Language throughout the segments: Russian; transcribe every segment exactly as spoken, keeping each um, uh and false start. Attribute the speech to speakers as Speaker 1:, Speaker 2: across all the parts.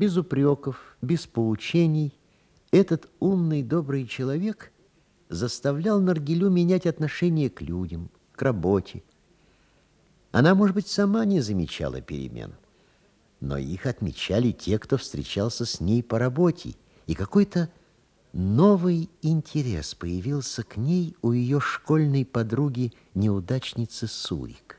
Speaker 1: без упреков, без поучений, этот умный, добрый человек заставлял Наргилю менять отношение к людям, к работе. Она, может быть, сама не замечала перемен, но их отмечали те, кто встречался с ней по работе, и какой-то новый интерес появился к ней у ее школьной подруги-неудачницы Сурик.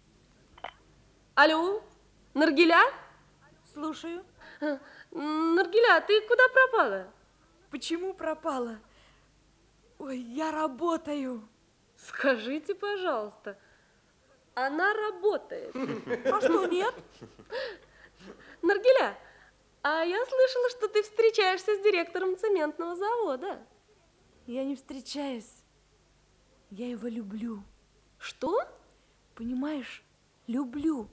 Speaker 2: Алло, Наргиля?
Speaker 3: Слушаю.
Speaker 2: Наргиля, ты куда пропала?
Speaker 3: Почему пропала? Ой, я работаю.
Speaker 2: Скажите, пожалуйста, она работает.
Speaker 3: А что, нет?
Speaker 2: Наргиля, а я слышала, что ты встречаешься с директором цементного завода.
Speaker 3: Я не встречаюсь. Я его люблю.
Speaker 2: Что?
Speaker 3: Понимаешь, люблю.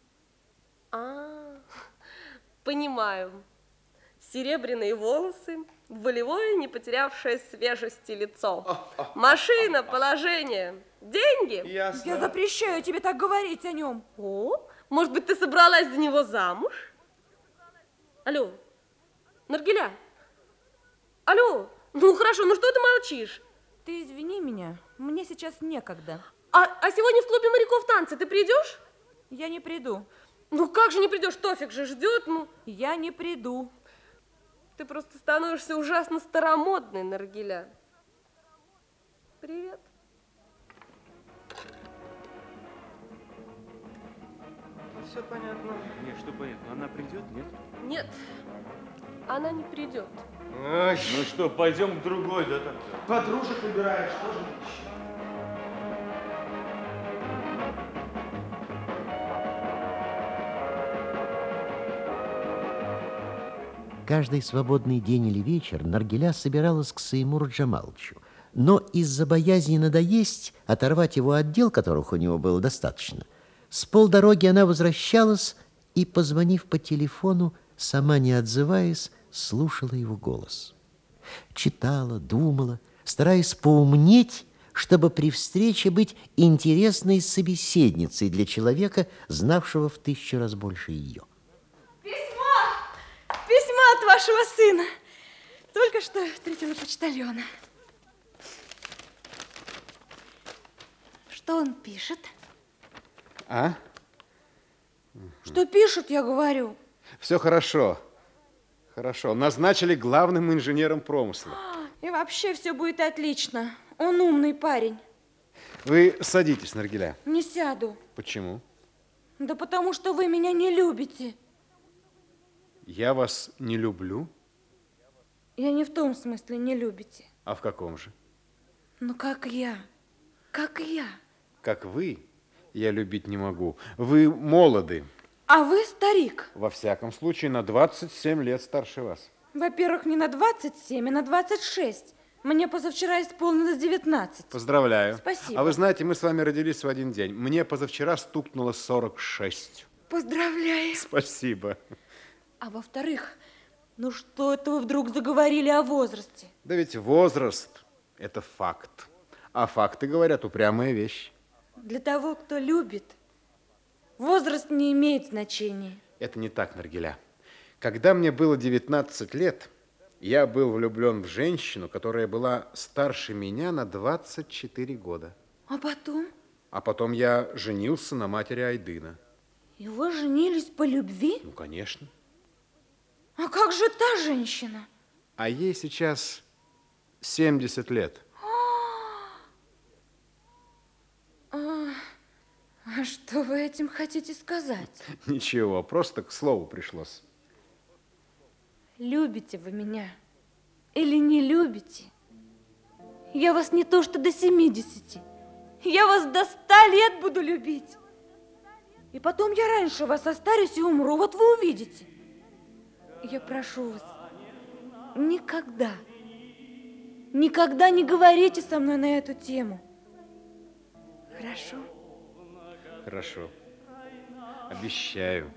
Speaker 2: А, понимаю. Серебряные волосы, волевое, не потерявшее свежести лицо. Машина, положение, деньги.
Speaker 4: Ясно.
Speaker 3: Я запрещаю тебе так говорить о нем.
Speaker 2: О, может быть, ты собралась за него замуж? Алло, Наргиля? Алло, ну хорошо, ну что ты молчишь?
Speaker 3: Ты извини меня, мне сейчас некогда.
Speaker 2: А, а сегодня в клубе моряков танцы, ты придешь?
Speaker 3: Я не приду.
Speaker 2: Ну как же не придешь, Тофик же ждет, ну.
Speaker 3: Я не приду.
Speaker 2: Ты просто становишься ужасно старомодной, Наргиля. Привет.
Speaker 4: Все понятно.
Speaker 5: Нет, что понятно, она придет, нет?
Speaker 2: Нет, она не придет.
Speaker 4: Ой,
Speaker 5: Ну что, пойдем к другой, да, тогда?
Speaker 4: подружек выбираешь, тоже ищешь.
Speaker 1: Каждый свободный день или вечер Наргиля собиралась к Саимуру Джамаловичу, но из-за боязни надоесть, оторвать его от дел, которых у него было достаточно, с полдороги она возвращалась и, позвонив по телефону, сама не отзываясь, слушала его голос. Читала, думала, стараясь поумнеть, чтобы при встрече быть интересной собеседницей для человека, знавшего в тысячу раз больше ее.
Speaker 3: Письмо от вашего сына. Только что встретила почтальона. Что он пишет?
Speaker 4: А?
Speaker 3: Что пишет, я говорю.
Speaker 4: Все хорошо. Хорошо. Назначили главным инженером промысла.
Speaker 3: И вообще все будет отлично. Он умный парень.
Speaker 4: Вы садитесь, Наргиля.
Speaker 3: Не сяду.
Speaker 4: Почему?
Speaker 3: Да потому что вы меня не любите.
Speaker 4: Я вас не люблю.
Speaker 3: Я не в том смысле не любите.
Speaker 4: А в каком же?
Speaker 3: Ну, как я. Как я.
Speaker 4: Как вы, я любить не могу. Вы молоды.
Speaker 3: А вы старик.
Speaker 4: Во всяком случае, на двадцать семь лет старше вас.
Speaker 3: Во-первых, не на двадцать семь, а на двадцать шесть. Мне позавчера исполнилось девятнадцать.
Speaker 4: Поздравляю.
Speaker 3: Спасибо.
Speaker 4: А вы знаете, мы с вами родились в один день. Мне позавчера стукнуло сорок шесть.
Speaker 3: Поздравляю.
Speaker 4: Спасибо.
Speaker 3: А во-вторых, ну что это вы вдруг заговорили о возрасте?
Speaker 4: Да ведь возраст – это факт. А факты, говорят, упрямая вещь.
Speaker 3: Для того, кто любит, возраст не имеет значения.
Speaker 4: Это не так, Наргиля. Когда мне было девятнадцать лет, я был влюблен в женщину, которая была старше меня на двадцать четыре года.
Speaker 3: А потом?
Speaker 4: А потом я женился на матери Айдына.
Speaker 3: И вы женились по любви?
Speaker 4: Ну, конечно.
Speaker 3: А как же та женщина?
Speaker 4: А ей сейчас семьдесят лет.
Speaker 3: А, а что вы этим хотите сказать?
Speaker 4: Ничего, просто к слову пришлось.
Speaker 3: Любите вы меня или не любите? Я вас не то что до семидесяти, я вас до ста лет буду любить. И потом я раньше вас состарюсь и умру, вот вы увидите. Я прошу вас, никогда, никогда не говорите со мной на эту тему. Хорошо?
Speaker 4: Хорошо. Обещаю.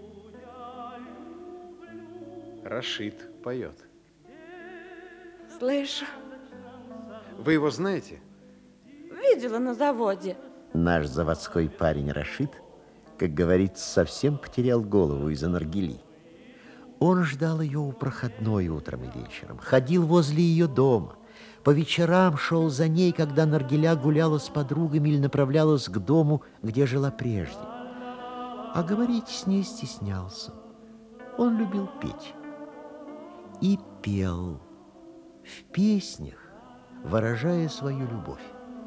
Speaker 4: Рашид поет.
Speaker 3: Слышу.
Speaker 4: Вы его знаете?
Speaker 3: Видела на заводе.
Speaker 1: Наш заводской парень Рашид, как говорится, совсем потерял голову из-за наргили. Он ждал ее у проходной утром и вечером, ходил возле ее дома. По вечерам шел за ней, когда Наргиля гуляла с подругами или направлялась к дому, где жила прежде. А говорить с ней стеснялся. Он любил петь. И пел в песнях, выражая свою любовь.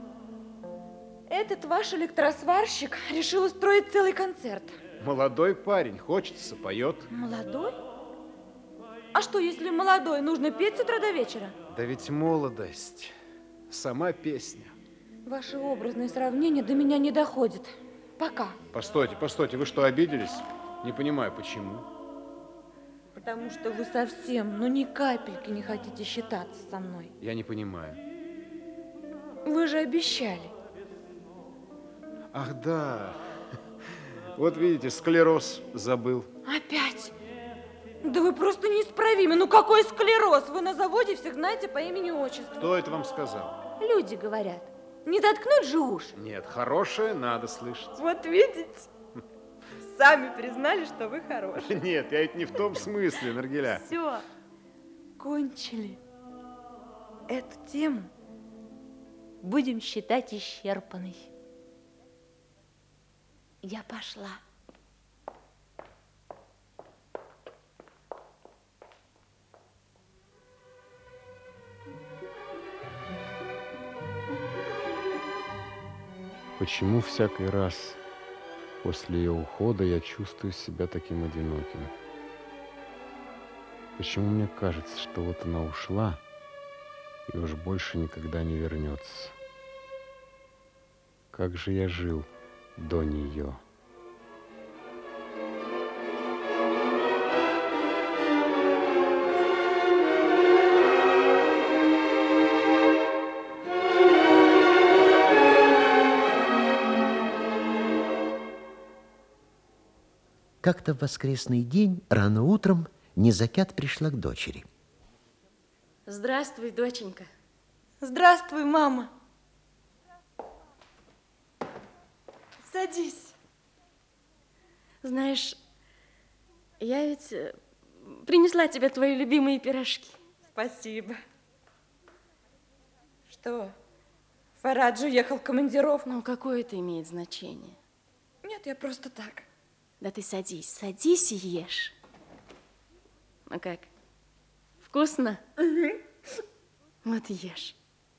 Speaker 3: Этот ваш электросварщик решил устроить целый концерт.
Speaker 4: Молодой парень, хочется, поет.
Speaker 3: Молодой? А что, если молодой, нужно петь с утра до вечера?
Speaker 4: Да ведь молодость, сама песня.
Speaker 3: Ваши образные сравнения до меня не доходят. Пока.
Speaker 4: Постойте, постойте, вы что, обиделись? Не понимаю, почему.
Speaker 3: Потому что вы совсем, ну ни капельки не хотите считаться со мной.
Speaker 4: Я не понимаю.
Speaker 3: Вы же обещали.
Speaker 4: Ах, да. Вот видите, склероз забыл.
Speaker 3: Опять? Да вы просто неисправимы. Ну какой склероз? Вы на заводе всех знаете по имени-отчеству.
Speaker 4: Кто это вам сказал?
Speaker 3: Люди говорят. Не заткнуть же уж.
Speaker 4: Нет, хорошее надо слышать.
Speaker 3: Вот видите? Сами признали, что вы хороший.
Speaker 4: Нет, я это не в том смысле, Наргиля.
Speaker 3: Все. Кончили. Эту тему будем считать исчерпанной. Я пошла.
Speaker 4: Почему всякий раз после ее ухода я чувствую себя таким одиноким? Почему мне кажется, что вот она ушла и уж больше никогда не вернется? Как же я жил до нее?
Speaker 1: Как-то в воскресный день, рано утром, Незакят пришла к дочери.
Speaker 2: Здравствуй, доченька.
Speaker 3: Здравствуй, мама. Садись.
Speaker 2: Знаешь, я ведь э, принесла тебе твои любимые пирожки.
Speaker 3: Спасибо. Что, Фарадж уехал в командировку?
Speaker 2: Ну, какое это имеет значение?
Speaker 3: Нет, я просто так.
Speaker 2: Да ты садись, садись и ешь. Ну как, вкусно?
Speaker 3: Угу.
Speaker 2: Вот ешь.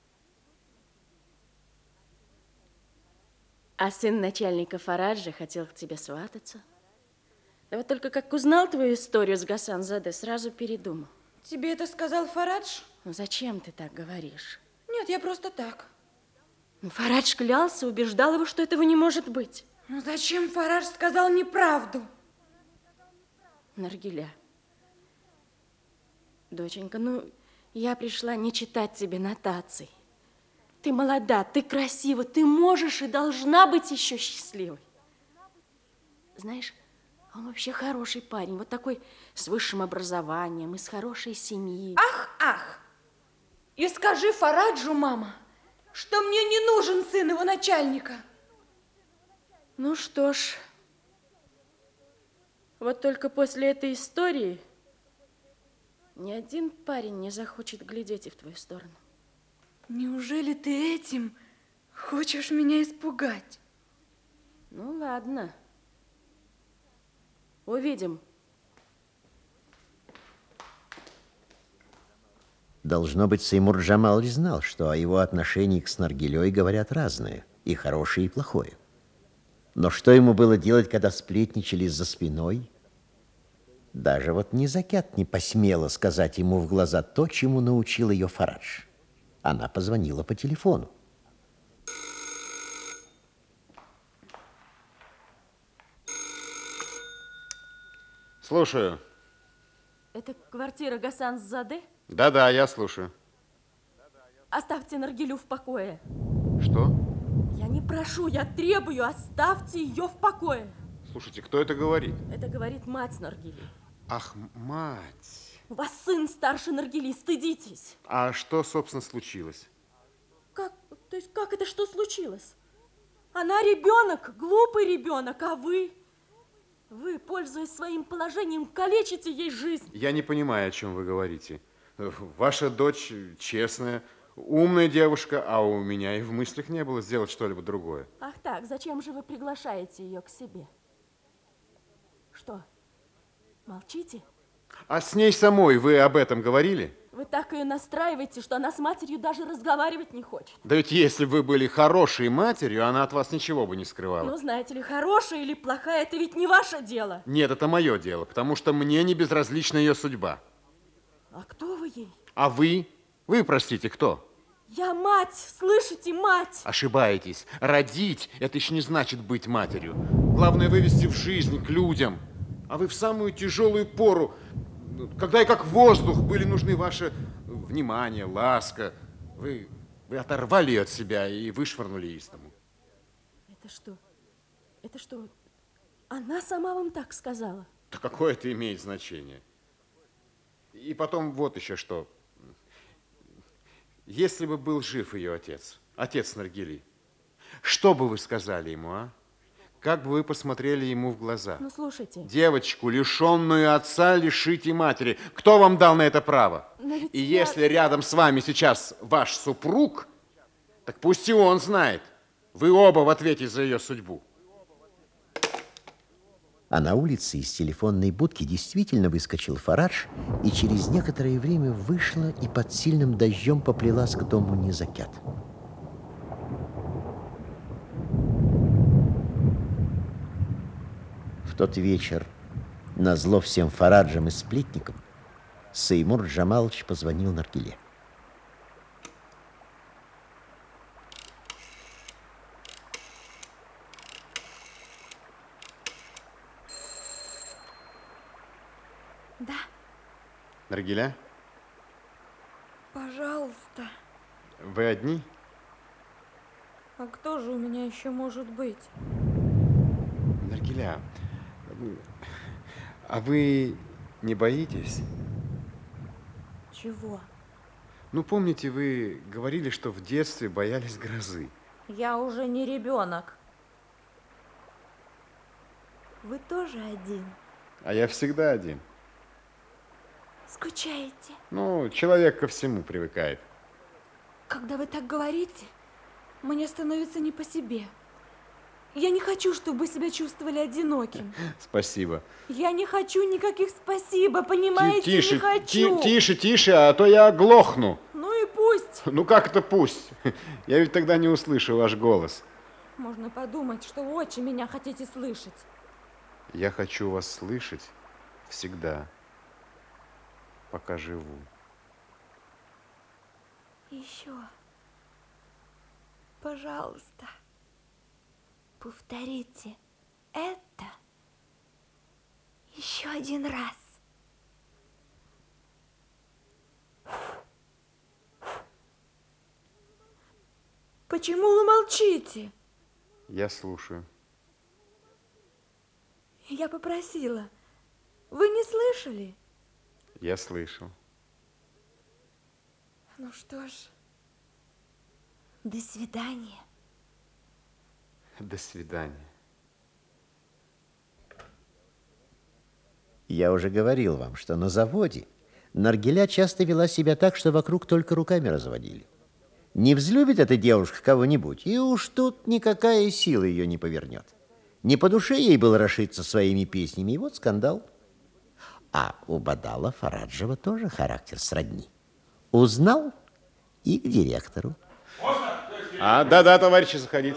Speaker 2: А сын начальника Фараджа хотел к тебе свататься. Да вот только как узнал твою историю с Гасан-заде, сразу передумал.
Speaker 3: Тебе это сказал Фарадж?
Speaker 2: Ну зачем ты так говоришь?
Speaker 3: Нет, я просто так.
Speaker 2: Ну, Фарадж клялся, убеждал его, что этого не может быть.
Speaker 3: Ну зачем Фарадж сказал неправду?
Speaker 2: Наргиля, доченька, ну я пришла не читать тебе нотаций. Ты молода, ты красива, ты можешь и должна быть еще счастливой. Знаешь, он вообще хороший парень, вот такой с высшим образованием, из хорошей семьи.
Speaker 3: Ах, ах! И скажи Фараджу, мама, что мне не нужен сын его начальника.
Speaker 2: Ну что ж, вот только после этой истории ни один парень не захочет глядеть и в твою сторону.
Speaker 3: Неужели ты этим хочешь меня испугать?
Speaker 2: Ну ладно, увидим.
Speaker 1: Должно быть, Сеймур Джамалович знал, что о его отношении к Снаргилей говорят разное, и хорошее, и плохое. Но что ему было делать, когда сплетничали за спиной? Даже вот Незакят не посмела сказать ему в глаза то, чему научил ее Фарадж. Она позвонила по телефону.
Speaker 4: Слушаю.
Speaker 2: Это квартира Гасан-заде?
Speaker 4: Да-да, я слушаю.
Speaker 2: Оставьте Наргилю в покое.
Speaker 4: Что?
Speaker 2: Я не прошу, я требую, оставьте ее в покое.
Speaker 4: Слушайте, кто это говорит?
Speaker 2: Это говорит мать Наргили.
Speaker 4: Ах, мать.
Speaker 2: У вас сын старше Наргили, стыдитесь.
Speaker 4: А что, собственно, случилось?
Speaker 2: Как, то есть как это, что случилось? Она ребенок, глупый ребенок, а вы? Вы, пользуясь своим положением, калечите ей жизнь.
Speaker 4: Я не понимаю, о чем вы говорите. Ваша дочь честная, умная девушка, а у меня и в мыслях не было сделать что-либо другое.
Speaker 2: Ах так, зачем же вы приглашаете ее к себе? Что, молчите?
Speaker 4: А с ней самой вы об этом говорили?
Speaker 2: Вы так ее настраиваете, что она с матерью даже разговаривать не хочет.
Speaker 4: Да ведь если бы вы были хорошей матерью, она от вас ничего бы не скрывала.
Speaker 2: Ну, знаете ли, хорошая или плохая, это ведь не ваше дело.
Speaker 4: Нет, это мое дело, потому что мне не безразлична ее судьба.
Speaker 2: А кто вы ей?
Speaker 4: А вы? Вы, простите, кто?
Speaker 2: Я мать, слышите, мать!
Speaker 4: Ошибаетесь. Родить – это еще не значит быть матерью. Главное – вывести в жизнь, к людям. А вы в самую тяжелую пору, когда и как воздух были нужны ваше внимание, ласка, вы, вы оторвали ее от себя и вышвырнули из дому.
Speaker 2: Это что? Это что? Она сама вам так сказала?
Speaker 4: Да какое это имеет значение? И потом вот еще что. Если бы был жив ее отец, отец Наргили, что бы вы сказали ему, а? Как бы вы посмотрели ему в глаза?
Speaker 2: Ну, слушайте.
Speaker 4: Девочку, лишенную отца, лишите матери. Кто вам дал на это право? И
Speaker 2: я...
Speaker 4: если рядом с вами сейчас ваш супруг, так пусть и он знает. Вы оба в ответе за ее судьбу.
Speaker 1: А на улице из телефонной будки действительно выскочил Фарадж, и через некоторое время вышла и под сильным дождем поплелась к дому Незакят. В тот вечер, назло всем Фараджам и сплетникам, Сеймур Джамалович позвонил Наргиле.
Speaker 3: Да,
Speaker 4: Наргиля,
Speaker 3: пожалуйста.
Speaker 4: вы одни?
Speaker 3: А кто же у меня еще может быть?
Speaker 4: Наргиля, а вы не боитесь?
Speaker 3: Чего?
Speaker 4: Ну, помните, вы говорили, что в детстве боялись грозы.
Speaker 3: Я уже не ребенок. Вы тоже один?
Speaker 4: А я всегда один.
Speaker 3: Скучаете?
Speaker 4: Ну, человек ко всему привыкает.
Speaker 3: Когда вы так говорите, мне становится не по себе. Я не хочу, чтобы вы себя чувствовали одиноким.
Speaker 4: Спасибо.
Speaker 3: Я не хочу никаких спасибо, понимаете?
Speaker 4: Тише,
Speaker 3: не хочу.
Speaker 4: ти- тише, тише, а то я оглохну.
Speaker 3: Ну и пусть.
Speaker 4: Ну как это пусть? Я ведь тогда не услышу ваш голос.
Speaker 3: Можно подумать, что вы очень меня хотите слышать.
Speaker 4: Я хочу вас слышать всегда, пока живу.
Speaker 3: Еще. Пожалуйста. Повторите это еще один раз. Почему вы молчите?
Speaker 4: Я слушаю.
Speaker 3: Я попросила. Вы не слышали?
Speaker 4: Я слышал.
Speaker 3: Ну что ж, до свидания.
Speaker 4: До свидания.
Speaker 1: Я уже говорил вам, что на заводе Наргиля часто вела себя так, что вокруг только руками разводили. Не взлюбит эта девушка кого-нибудь, и уж тут никакая сила ее не повернет. Не по душе ей было расшиться своими песнями, и вот скандал. А у Бадала Фараджева тоже характер сродни. Узнал и к директору.
Speaker 4: А, да-да, товарищи, заходите.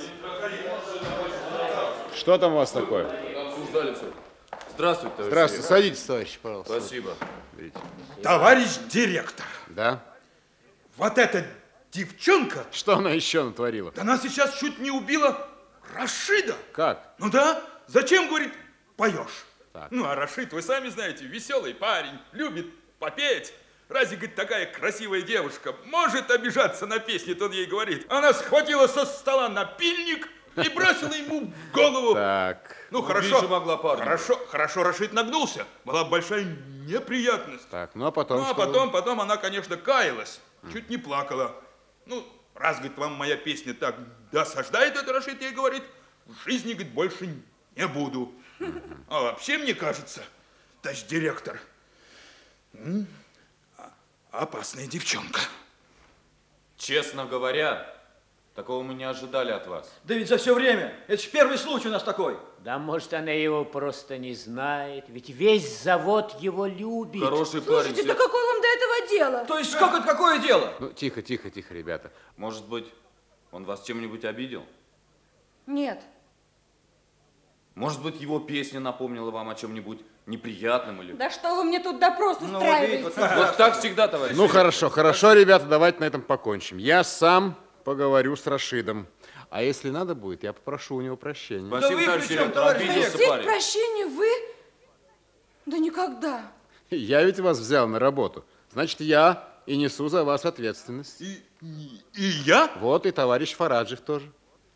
Speaker 4: Что там у вас такое?
Speaker 6: Обсуждали все. Здравствуйте, товарищ.
Speaker 4: Здравствуйте, садитесь, товарищ, пожалуйста.
Speaker 6: Спасибо.
Speaker 4: Видите.
Speaker 7: Товарищ директор,
Speaker 4: Да?
Speaker 7: вот эта девчонка,
Speaker 4: Что она еще натворила?
Speaker 7: она сейчас чуть не убила Рашида.
Speaker 4: Как?
Speaker 7: Ну да, зачем, говорит, поешь?
Speaker 4: Так.
Speaker 8: Ну, а Рашид, вы сами знаете, веселый парень, любит попеть. Разве, говорит, такая красивая девушка может обижаться на песни, то он ей говорит. Она схватила со стола напильник и бросила ему в голову.
Speaker 4: Так,
Speaker 8: Ну,
Speaker 6: Убить
Speaker 8: хорошо,
Speaker 6: же могла парня.
Speaker 8: хорошо, хорошо, Рашид нагнулся. Была большая неприятность.
Speaker 4: так, ну а потом
Speaker 8: Ну, а
Speaker 4: что
Speaker 8: потом,
Speaker 4: было?
Speaker 8: потом она, конечно, каялась, чуть не плакала. Ну, раз, говорит, вам моя песня так досаждает, это Рашид ей говорит, в жизни, говорит, больше
Speaker 7: не буду. А вообще, мне кажется, товарищ директор, м, а- опасная девчонка.
Speaker 6: Честно говоря, такого мы не ожидали от вас.
Speaker 9: Да ведь за все время. Это ж первый случай у нас такой.
Speaker 10: Да может, она его просто не знает, ведь весь завод его любит.
Speaker 6: Хороший парень.
Speaker 3: Слушайте, да какое вам до этого дело?
Speaker 9: То есть, как это какое дело?
Speaker 4: Ну, тихо, тихо, тихо, ребята.
Speaker 6: Может быть, он вас чем-нибудь обидел?
Speaker 3: Нет.
Speaker 6: Может быть, его песня напомнила вам о чем-нибудь неприятном или...
Speaker 3: Да что вы мне тут допрос
Speaker 9: Ну, вот
Speaker 3: устраиваете?
Speaker 9: видите, вот
Speaker 6: Вот так всегда, товарищ.
Speaker 4: Ну, хорошо, хорошо, ребята, давайте на этом покончим. Я сам поговорю с Рашидом. А если надо будет, я попрошу у него прощения.
Speaker 6: Спасибо,
Speaker 9: Да вы
Speaker 6: товарищ
Speaker 9: при чем,
Speaker 6: директор,
Speaker 9: товарищ
Speaker 6: обиделся
Speaker 3: Просить
Speaker 6: парень.
Speaker 3: прощения вы? Да никогда.
Speaker 4: Я ведь вас взял на работу. Значит, я и несу за вас ответственность.
Speaker 7: И, и, и я?
Speaker 4: Вот и товарищ Фараджев тоже.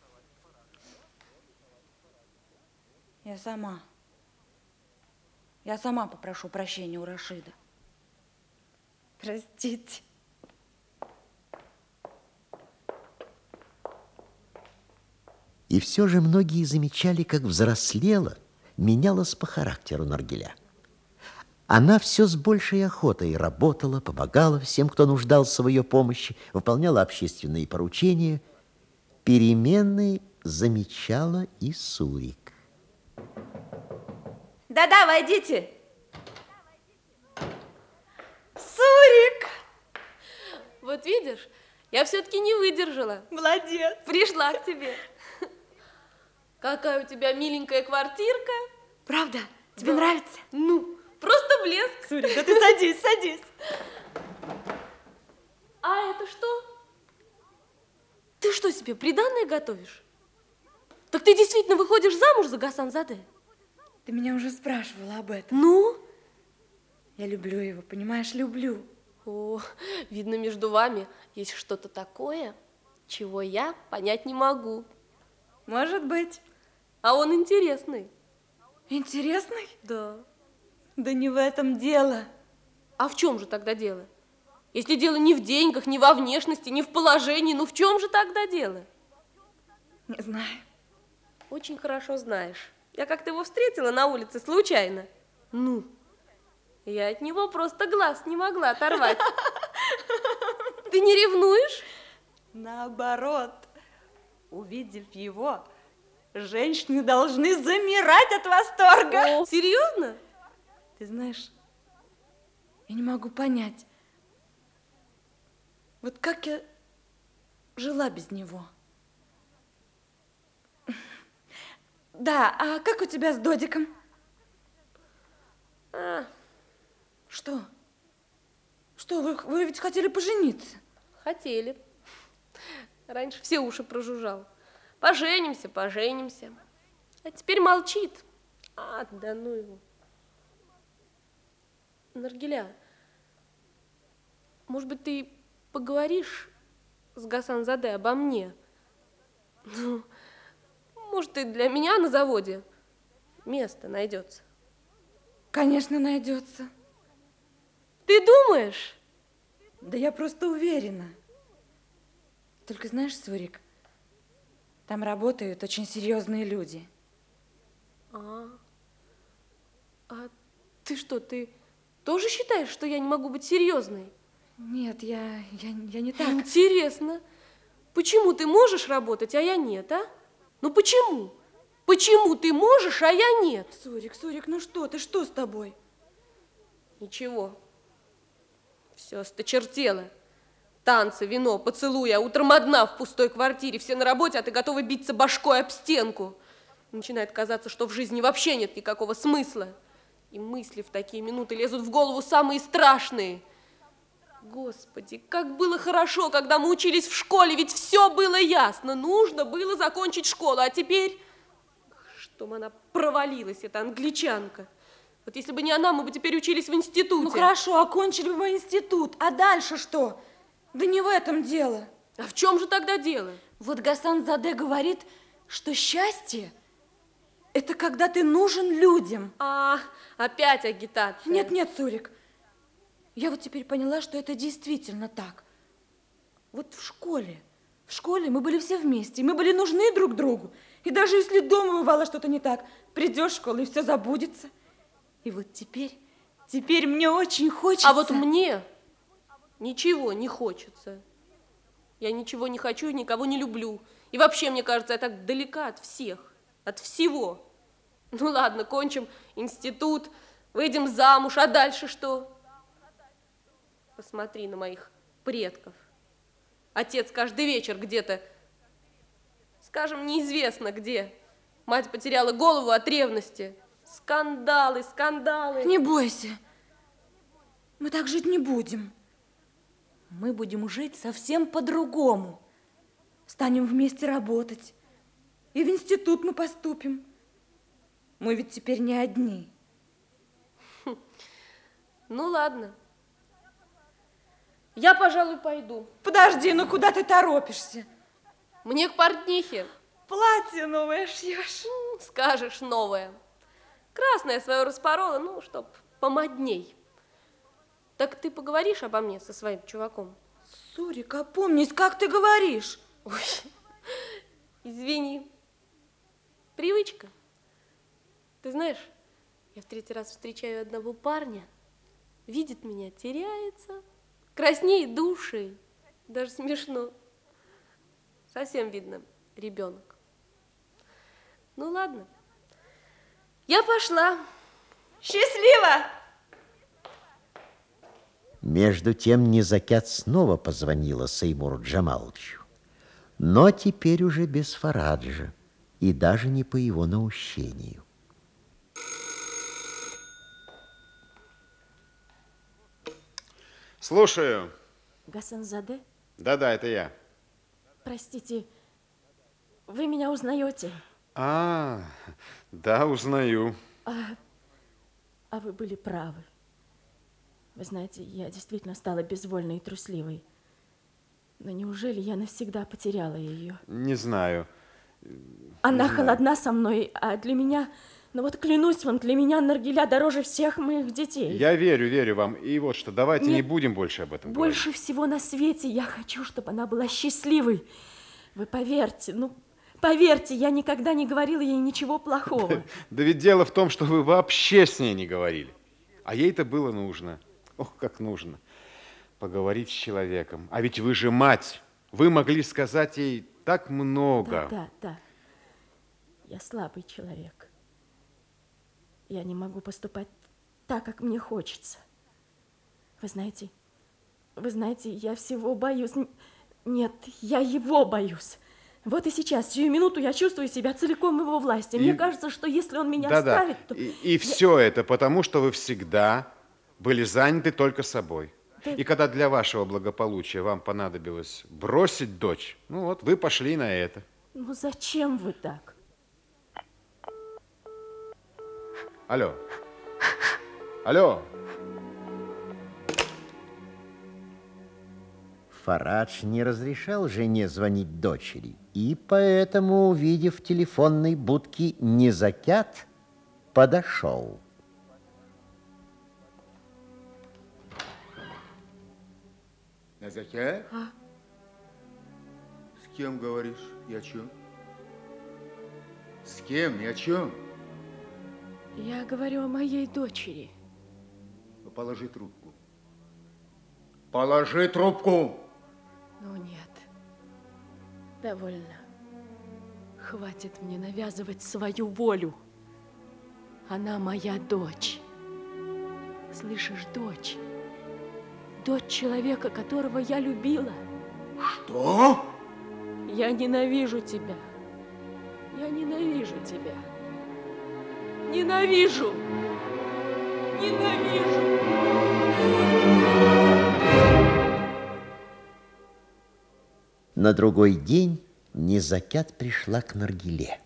Speaker 3: Я сама. Я сама попрошу прощения у Рашида. Простите.
Speaker 1: И все же многие замечали, как взрослела, менялась по характеру Наргиля. Она все с большей охотой работала, помогала всем, кто нуждался в ее помощи, выполняла общественные поручения. Перемены замечала и Сурик.
Speaker 3: Да-да, войдите. Сурик!
Speaker 2: Вот видишь, я все-таки не выдержала.
Speaker 3: Молодец.
Speaker 2: Пришла к тебе. Какая у тебя миленькая квартирка.
Speaker 3: Правда? Тебе
Speaker 2: Да.
Speaker 3: нравится?
Speaker 2: Ну, просто блеск.
Speaker 3: Сурик, да ты садись, садись.
Speaker 2: А это что? Ты что себе, приданое готовишь? Так ты действительно выходишь замуж за Гасанзаде?
Speaker 3: Ты меня уже спрашивала об этом.
Speaker 2: Ну?
Speaker 3: Я люблю его, понимаешь, люблю.
Speaker 2: О, видно, между вами есть что-то такое, чего я понять не могу.
Speaker 3: Может быть.
Speaker 2: А он интересный.
Speaker 3: Интересный?
Speaker 2: Да.
Speaker 3: Да не в этом дело.
Speaker 2: А в чем же тогда дело? Если дело не в деньгах, не во внешности, не в положении, ну в чем же тогда дело?
Speaker 3: Не знаю.
Speaker 2: Очень хорошо знаешь. Я как-то его встретила на улице случайно. Ну, я от него просто глаз не могла оторвать. Ты не ревнуешь?
Speaker 3: Наоборот. Увидев его, женщины должны замирать от восторга.
Speaker 2: О, серьезно?
Speaker 3: Ты знаешь, я не могу понять, вот как я жила без него. Да, а как у тебя с Додиком?
Speaker 2: А,
Speaker 3: Что? Что, вы, вы ведь хотели пожениться?
Speaker 2: хотели. Раньше все уши прожужжал. Поженимся, поженимся. А теперь молчит. А, да ну его. Наргиля, может быть, ты поговоришь с Гасанзаде обо мне? Ну, может, и для меня на заводе место найдется.
Speaker 3: Конечно, найдется.
Speaker 2: Ты думаешь?
Speaker 3: Да я просто уверена. Только знаешь, Сурик, там работают очень серьезные люди.
Speaker 2: А, а ты что, ты тоже считаешь, что я не могу быть серьезной?
Speaker 3: Нет, я, я, я не так.
Speaker 2: Интересно. Почему ты можешь работать, а я нет, а? Ну почему? Почему ты можешь, а я нет?
Speaker 3: Сурик, Сурик, ну что ты, что с тобой?
Speaker 2: Ничего. Все осточертело. Танцы, вино, поцелуи, а утром одна в пустой квартире, все на работе, а ты готова биться башкой об стенку. Начинает казаться, что в жизни вообще нет никакого смысла. И мысли в такие минуты лезут в голову самые страшные. Господи, как было хорошо, когда мы учились в школе, ведь все было ясно. Нужно было закончить школу, а теперь... Чтобы она провалилась, эта англичанка. Вот если бы не она, мы бы теперь учились в институте.
Speaker 3: Ну хорошо, окончили бы институт, а дальше что? Да не в этом дело.
Speaker 2: А в чем же тогда дело?
Speaker 3: Вот Гасанзаде говорит, что счастье – это когда ты нужен людям.
Speaker 2: А, опять агитация.
Speaker 3: Нет, нет, Сурик, я вот теперь поняла, что это действительно так. Вот в школе, в школе мы были все вместе, мы были нужны друг другу. И даже если дома бывало что-то не так, придешь в школу, и все забудется. И вот теперь, теперь мне очень хочется...
Speaker 2: А вот мне ничего не хочется. Я ничего не хочу и никого не люблю. И вообще, мне кажется, я так далека от всех, от всего. Ну ладно, кончим институт, выйдем замуж, а дальше что? Посмотри на моих предков. Отец каждый вечер где-то, скажем, неизвестно где. Мать потеряла голову от ревности. Скандалы, скандалы.
Speaker 3: Не бойся, мы так жить не будем. Мы будем жить совсем по-другому. Станем вместе работать. И в институт мы поступим. Мы ведь теперь не одни.
Speaker 2: Ну ладно. Я, пожалуй, пойду.
Speaker 3: Подожди, ну куда ты торопишься?
Speaker 2: Мне к портнихе.
Speaker 3: Платье новое шьешь.
Speaker 2: Скажешь, новое. Красное свое распорола, ну, чтоб помодней. Так ты поговоришь обо мне со своим чуваком?
Speaker 3: Сурик, опомнись, как ты говоришь?
Speaker 2: Ой, извини. Привычка. Ты знаешь, я в третий раз встречаю одного парня, видит меня, теряется, краснеет душей, даже смешно. Совсем видно, ребенок. Ну ладно, я пошла.
Speaker 3: Счастливо!
Speaker 1: Между тем Незакят снова позвонила Сеймуру Джамаловичу, но теперь уже без Фараджа и даже не по его наущению.
Speaker 4: Слушаю.
Speaker 2: Гасанзаде?
Speaker 4: Да-да, это я.
Speaker 2: Простите, вы меня узнаете?
Speaker 4: А, да, узнаю.
Speaker 2: А, а вы были правы. Вы знаете, я действительно стала безвольной и трусливой. Но неужели я навсегда потеряла ее?
Speaker 4: Не знаю.
Speaker 2: Она
Speaker 4: Не знаю.
Speaker 2: холодна со мной, а для меня... Ну вот клянусь вам, для меня Наргиля дороже всех моих детей.
Speaker 4: Я верю, верю вам. И вот что, давайте
Speaker 2: Нет,
Speaker 4: не будем больше об этом
Speaker 2: больше
Speaker 4: говорить.
Speaker 2: всего на свете я хочу, чтобы она была счастливой. Вы поверьте, ну, поверьте, я никогда не говорила ей ничего плохого.
Speaker 4: Да ведь дело в том, что вы вообще с ней не говорили. А ей-то было нужно. Ох, как нужно. Поговорить с человеком. А ведь вы же мать. Вы могли сказать ей так много.
Speaker 2: Да, да, да. Я слабый человек. Я не могу поступать так, как мне хочется. Вы знаете, вы знаете, я всего боюсь. Нет, я его боюсь. Вот и сейчас, сию минуту я чувствую себя целиком в его власти.
Speaker 4: И...
Speaker 2: Мне кажется, что если он меня
Speaker 4: Да, да.
Speaker 2: оставит, то...
Speaker 4: И, и
Speaker 2: я...
Speaker 4: все это потому, что вы всегда были заняты только собой.
Speaker 2: Да.
Speaker 4: И когда для вашего благополучия вам понадобилось бросить дочь, ну вот, вы пошли на это.
Speaker 2: Ну зачем вы так?
Speaker 4: Алло. Алло.
Speaker 1: Фарадж не разрешал жене звонить дочери, и поэтому, увидев в телефонной будке Незакят, подошел.
Speaker 7: Незакят?
Speaker 2: А?
Speaker 7: С кем говоришь и о чем? С кем и о чем?
Speaker 2: Я говорю о моей дочери.
Speaker 7: Положи трубку. Положи трубку!
Speaker 2: Ну нет, довольно. Хватит мне навязывать свою волю. Она моя дочь. Слышишь, дочь? Дочь человека, которого я любила.
Speaker 7: Что?
Speaker 2: Я ненавижу тебя. Я ненавижу тебя. Ненавижу! Ненавижу!
Speaker 1: На другой день Незакят пришла к Наргиле.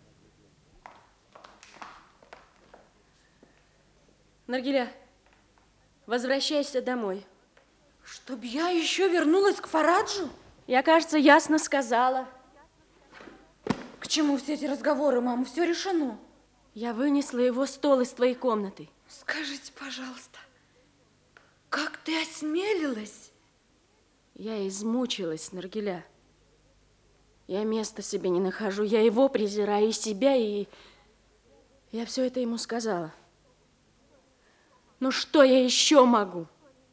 Speaker 2: Наргиля, возвращайся домой.
Speaker 3: Чтоб я еще вернулась к Фараджу?
Speaker 2: Я, кажется, ясно сказала.
Speaker 3: К чему все эти разговоры, мама? Все решено.
Speaker 2: Я вынесла его стол из твоей комнаты.
Speaker 3: Скажите, пожалуйста, как ты осмелилась?
Speaker 2: Я измучилась, Наргиля. Я места себе не нахожу, я его презираю, и себя, и... Я все это ему сказала. Ну что я еще могу?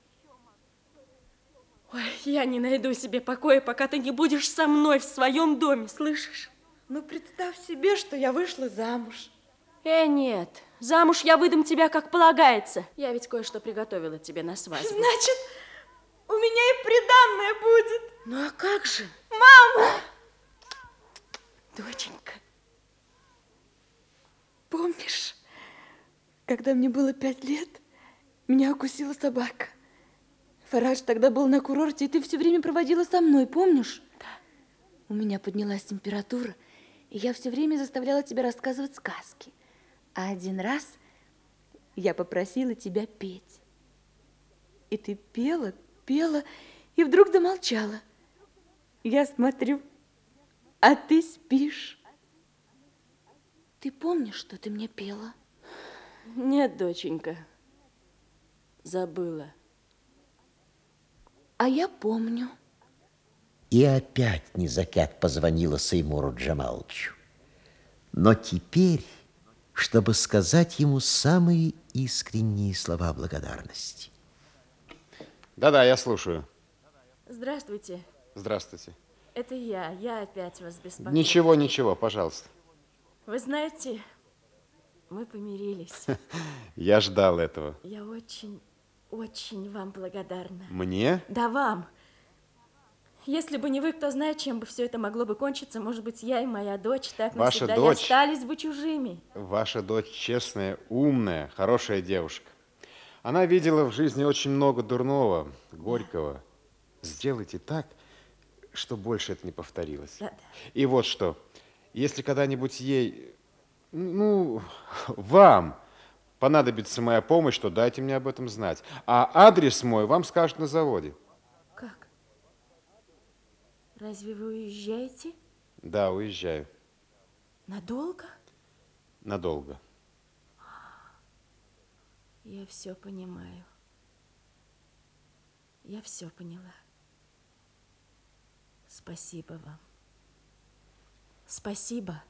Speaker 2: Ой, я не найду себе покоя, пока ты не будешь со мной в своем доме, слышишь?
Speaker 3: Ну, представь себе, что я вышла замуж.
Speaker 2: Э, нет, замуж я выдам тебя, как полагается. Я ведь кое-что приготовила тебе на свадьбу.
Speaker 3: Значит, у меня и приданное будет.
Speaker 2: Ну, а как же?
Speaker 3: Мама!
Speaker 2: Доченька.
Speaker 3: Помнишь, когда мне было пять лет, меня укусила собака? Фарадж тогда был на курорте, и ты все время проводила со мной, помнишь?
Speaker 2: Да.
Speaker 3: У меня поднялась температура, и я все время заставляла тебя рассказывать сказки. А один раз я попросила тебя петь. И ты пела, пела, и вдруг замолчала. Я смотрю, а ты спишь. Ты помнишь, что ты мне пела?
Speaker 2: Нет, доченька, забыла.
Speaker 3: А я помню.
Speaker 1: И опять Незакят позвонила Сеймуру Джамалычу. Но теперь, чтобы сказать ему самые искренние слова благодарности.
Speaker 4: Да-да, я слушаю.
Speaker 2: Здравствуйте.
Speaker 4: Здравствуйте.
Speaker 2: Это я. Я опять вас беспокою.
Speaker 4: Ничего, ничего, пожалуйста.
Speaker 2: Вы знаете, мы помирились.
Speaker 4: Я ждал этого.
Speaker 2: Я очень, очень вам благодарна.
Speaker 4: Мне?
Speaker 2: Да, вам. Если бы не вы, кто знает, чем бы все это могло бы кончиться, может быть, я и моя дочь так
Speaker 4: Ваша
Speaker 2: навсегда
Speaker 4: дочь?
Speaker 2: и остались бы чужими.
Speaker 4: Ваша дочь честная, умная, хорошая девушка. Она видела в жизни очень много дурного, горького. Сделайте так, чтобы больше это не повторилось.
Speaker 2: Да, да.
Speaker 4: И вот что. Если когда-нибудь ей, ну, вам понадобится моя помощь, то дайте мне об этом знать. А адрес мой вам скажут на заводе.
Speaker 2: Как? Разве вы уезжаете?
Speaker 4: Да, уезжаю.
Speaker 2: Надолго?
Speaker 4: Надолго.
Speaker 2: Я все понимаю. Я все поняла. Спасибо вам. Спасибо.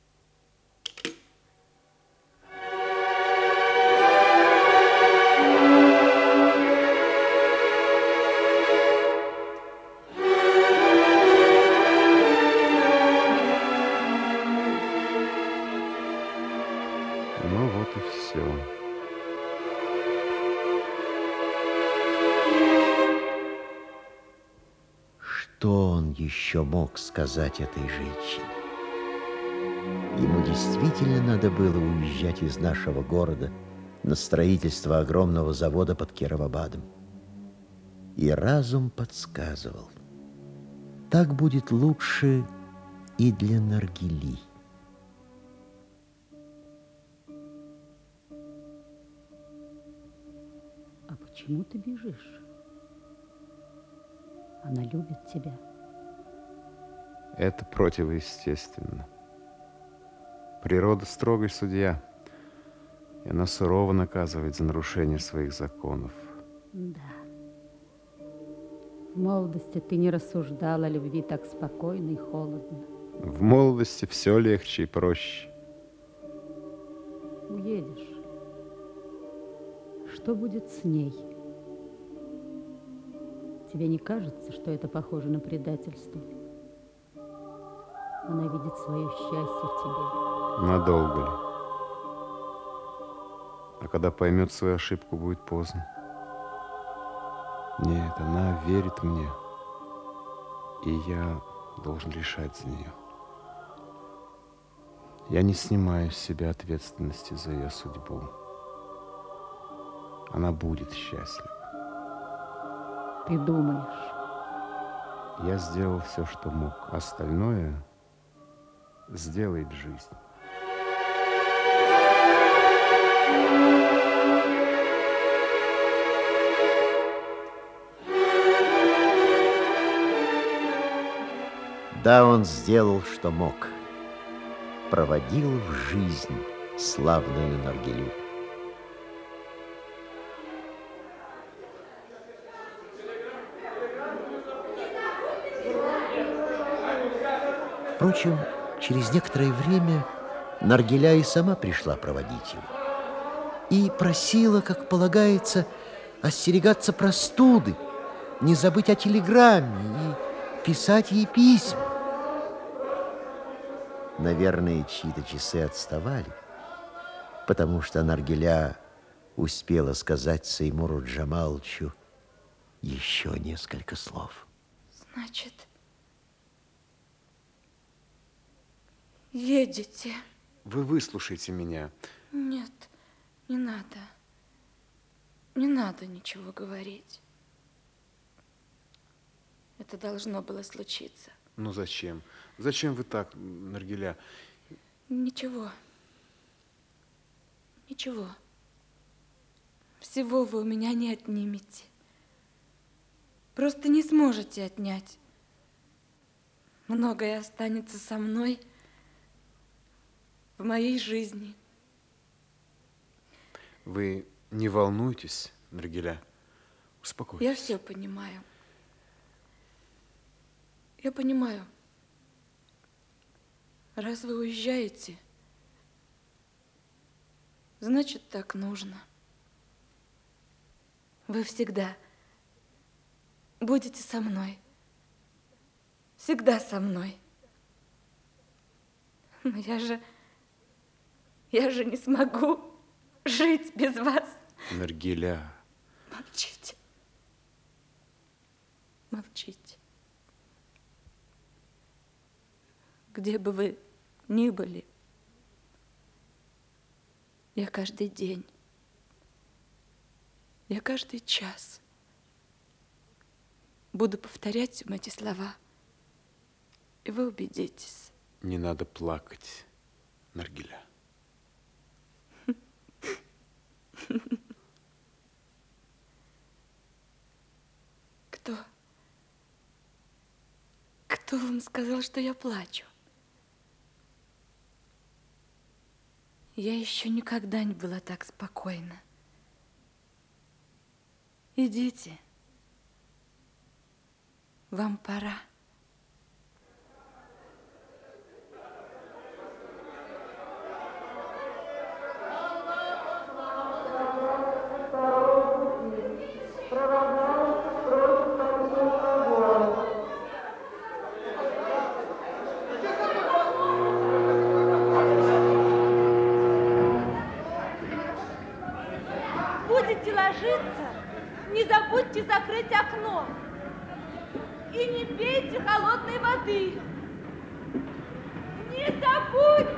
Speaker 4: Ну вот и все.
Speaker 1: Что он еще мог сказать этой женщине? Ему действительно надо было уезжать из нашего города на строительство огромного завода под Кировабадом. И разум подсказывал, так будет лучше и для Наргили.
Speaker 11: А почему ты бежишь? Она любит тебя.
Speaker 4: Это противоестественно. Природа строгий судья, и она сурово наказывает за нарушение своих законов.
Speaker 11: Да. В молодости ты не рассуждал о любви так спокойно и холодно.
Speaker 4: В молодости все легче и проще.
Speaker 11: Уедешь. Что будет с ней? Тебе не кажется, что это похоже на предательство? Она видит свое счастье в тебе.
Speaker 4: Надолго ли? А когда поймет свою ошибку, будет поздно. Нет, она верит мне, и я должен решать за нее. Я не снимаю с себя ответственности за ее судьбу. Она будет счастлива.
Speaker 11: Ты думаешь?
Speaker 4: Я сделал все, что мог. Остальное сделает жизнь.
Speaker 1: Да, он сделал, что мог. Проводил в жизнь славную Наргилю. Впрочем, через некоторое время Наргиля и сама пришла проводить его. И просила, как полагается, остерегаться простуды, не забыть о телеграмме и писать ей письма. Наверное, чьи-то часы отставали, потому что Наргиля успела сказать Сеймуру Джамалчу еще несколько слов.
Speaker 3: Значит, едете?
Speaker 4: Вы выслушайте меня.
Speaker 3: Нет, не надо. Не надо ничего говорить. Это должно было случиться.
Speaker 4: Ну зачем? Зачем вы так, Наргиля?
Speaker 3: Ничего. Ничего. Всего вы у меня не отнимете. Просто не сможете отнять. Многое останется со мной в моей жизни.
Speaker 4: Вы не волнуйтесь, Наргиля. Успокойтесь.
Speaker 3: Я все понимаю. Я понимаю. Раз вы уезжаете, значит, так нужно. Вы всегда будете со мной. Всегда со мной. Но я же... Я же не смогу жить без вас.
Speaker 4: Наргиля.
Speaker 3: Молчите. Молчите. Где бы вы ни были, я каждый день, я каждый час буду повторять вам эти слова, и вы убедитесь.
Speaker 4: Не надо плакать, Наргиля.
Speaker 3: Кто? Кто вам сказал, что я плачу? Я еще никогда не была так спокойна. Идите. Вам пора.
Speaker 12: Будете ложиться, не забудьте закрыть окно. И не пейте холодной воды. Не забудьте!